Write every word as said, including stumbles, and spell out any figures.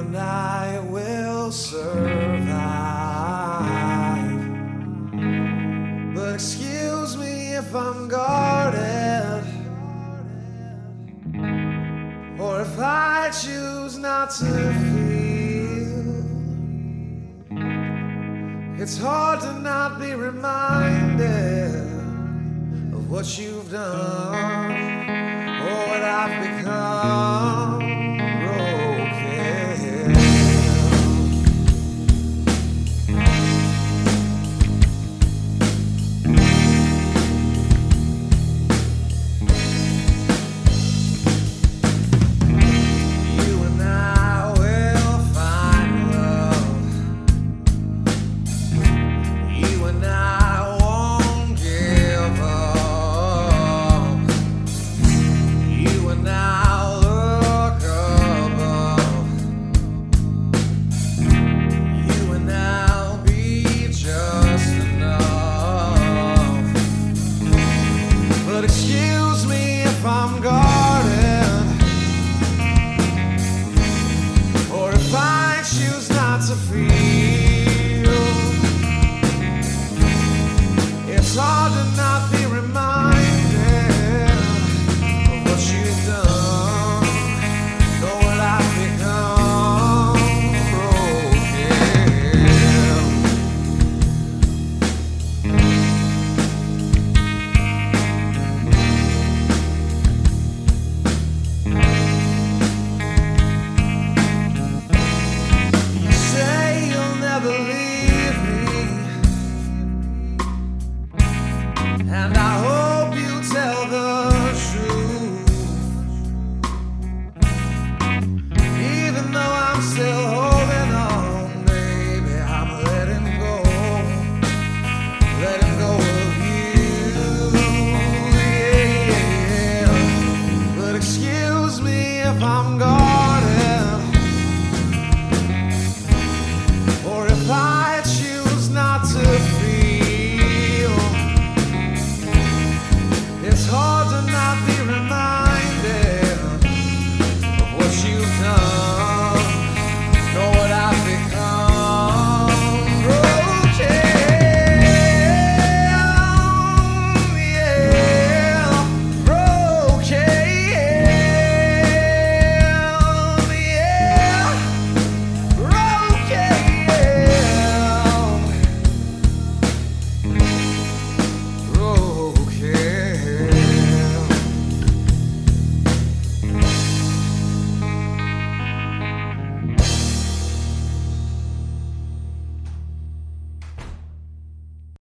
and I will survive. But excuse me if I'm guarded, or if I choose not to feel. It's hard to not be reminded of what you've done, or what I've become. Excuse me if I'm guarded, or if I choose not to feel. It's hard to not be reminded of what you've done, know what I've become, and I hope you tell the truth. Even though I'm still holding on, baby, I'm letting go, letting go of you, yeah. But excuse me if I'm guarded, or if I choose not to feel. It's hard to not be reminded of what you've done.